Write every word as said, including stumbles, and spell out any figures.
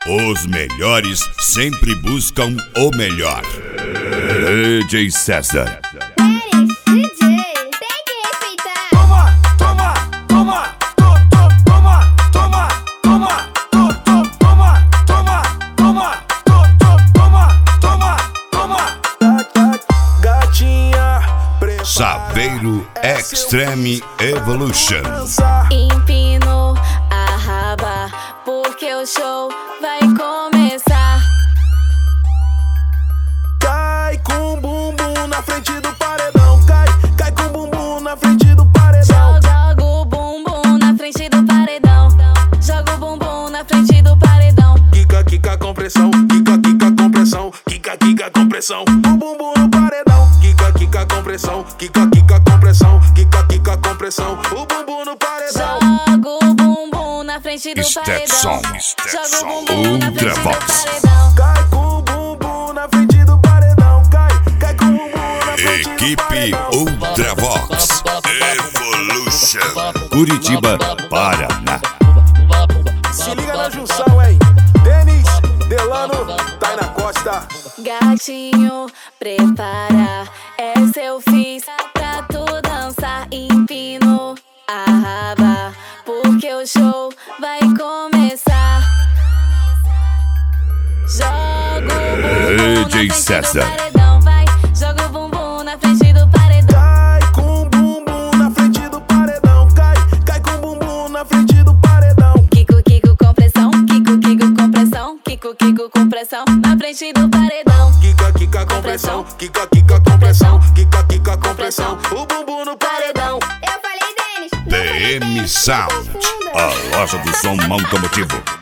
Os melhores sempre buscam o melhor. D J César. Pérez, D J, tem que respeitar. Toma, toma, toma, to, to, toma, toma, toma, to, to, toma, toma, toma, to, to, toma, toma, toma. Gatinha, prepara. Saveiro Extreme Evolution. Empino a raba, porque o show vai começar. Cai com bumbum na frente do paredão. Cai, cai com bumbum na frente do paredão. Joga o bumbum na frente do paredão. Joga o bumbum na frente do paredão. Kika, kika com pressão. Kika, kika com pressão. Kika, kika com pressão. O bumbum no paredão. Kika, kika com pressão. Kika, kika com pressão. Kika, kika com pressão. O bumbum no paredão. Joga o bumbum na frente do Stetson, paredão. Stetson, Joga o bumbum na frente do Ultravox. paredão. Cai com o bumbum na frente do paredão. Cai, cai com o bumbum na frente do Equipe paredão. Ultravox Evolution. Curitiba, Paraná. Se liga na junção, hein? Denis, Delano, Taina Costa. Gatinho, prepara, essa eu fiz pra tu dançar. Empino a raba, porque o show vai começar. Joga o bumbum D J na frente César. do paredão, vai. Joga o bumbum na frente do paredão. Cai com o bumbum na frente do paredão. Cai, cai com o bumbum na frente do paredão. Kiko, Kiko com pressão, Kiko, Kiko com pressão, Kiko, Kiko com pressão, na frente do paredão. Kika, kika com pressão. Kika, kika com pressão. Kika, kika com pressão. O bumbum no paredão. Eu falei, Denis. não D falei, M Denis, Sound, confunda. a loja do som automotivo.